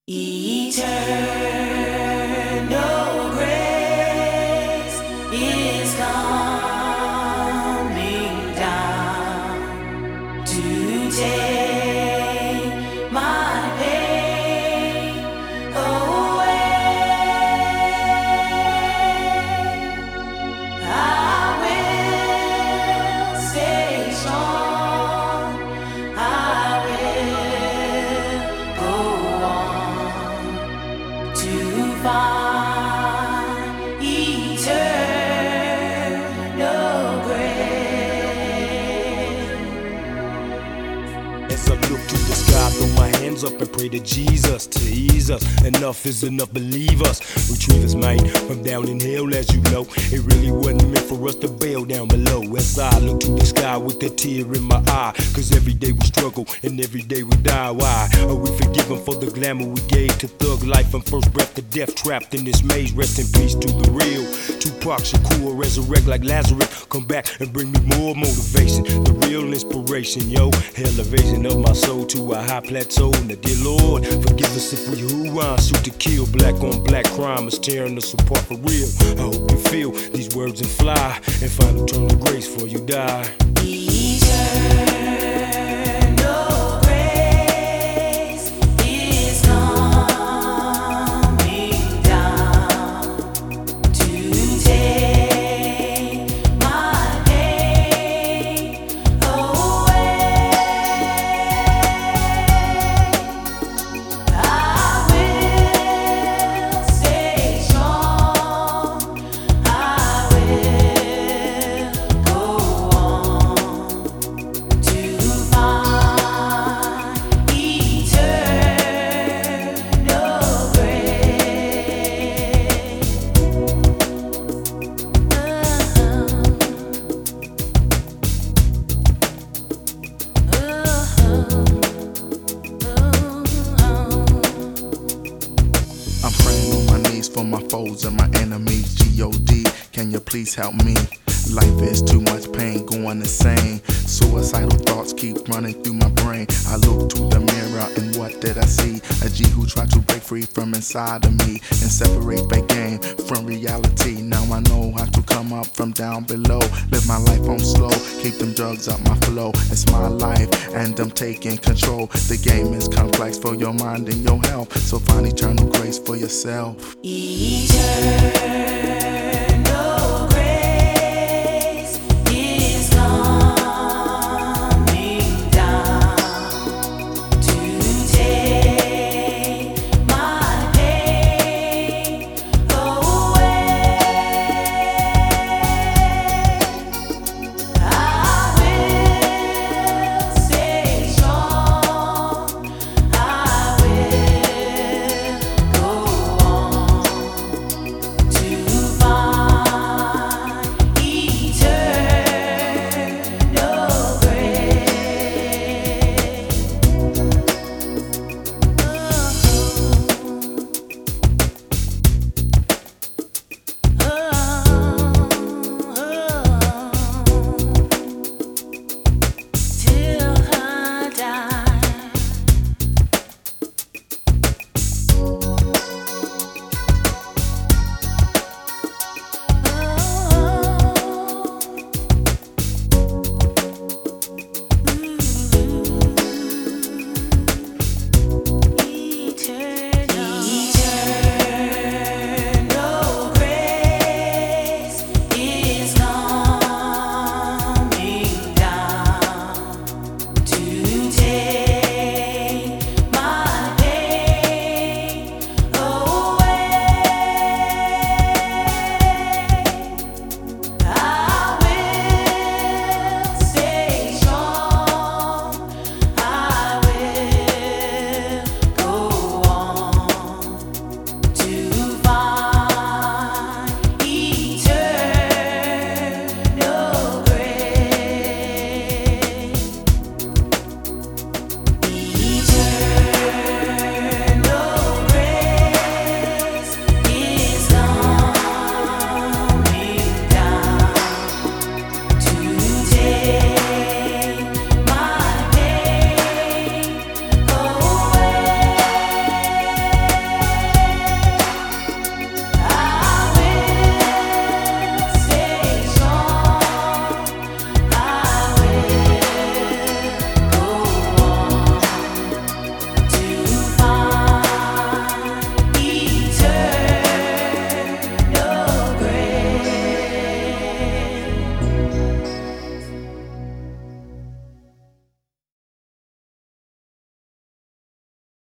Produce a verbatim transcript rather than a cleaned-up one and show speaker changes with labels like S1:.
S1: Eternal grace is coming down to take my pain away. I will stay strong. I will go to find eternal grace.
S2: As I look to the sky, throw my hands up and pray to Jesus to ease us. Enough is enough, believe us. Retrieve us, mate, from down in hell, as you know. It really wasn't meant for us to bail down below. As I look to the sky with a tear in my eye, cause every day we struggle and every day we die. Why are we forgiven for the glamour we gave to thug life from first breath to death, trapped in this maze? Rest in peace to the real Tupac Shakur, resurrect like Lazarus, come back and bring me more motivation, the real inspiration, yo. Elevation of my soul to a high plateau. Now dear Lord, forgive us if we who are shoot to kill. Black on black crime is tearing us apart for real. I hope you feel these words and fly and find eternal grace before you die.
S1: Eternal grace is coming down to take my pain away. I will stay strong. I will go on to find eternal
S3: I'm praying on my knees for my foes and my enemies. G O D, can you please help me? Life is too much pain, going insane. Suicidal thoughts keep running through my brain. I look to the mirror and what did I see? A G who tried to break free from inside of me and separate fake game from reality. Now I know how to come up from down below. Live my life on slow, keep them drugs up my flow. It's my life and I'm taking control. The game is complex for your mind and your health, so find eternal grace for yourself.
S1: eternal